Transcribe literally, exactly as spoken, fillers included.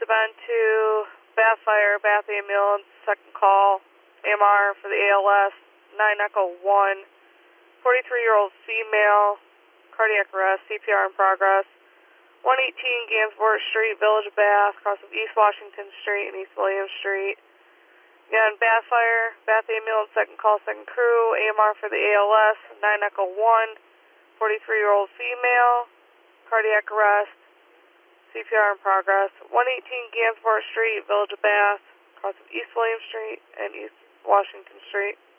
been to Bath Fire, Bath Ambulance, second call, A M R for the A L S, nine Echo one, forty-three-year-old female, cardiac arrest, C P R in progress, one eighteen Gansevoort Street, Village of Bath, across of East Washington Street and East William Street. Again, Bath Fire, Bath Ambulance, second call, second crew, A M R for the A L S, nine Echo one, forty-three-year-old female, cardiac arrest, C P R in progress, one eighteen Gansevoort Street, Village of Bath, across of East William Street and East Washington Street.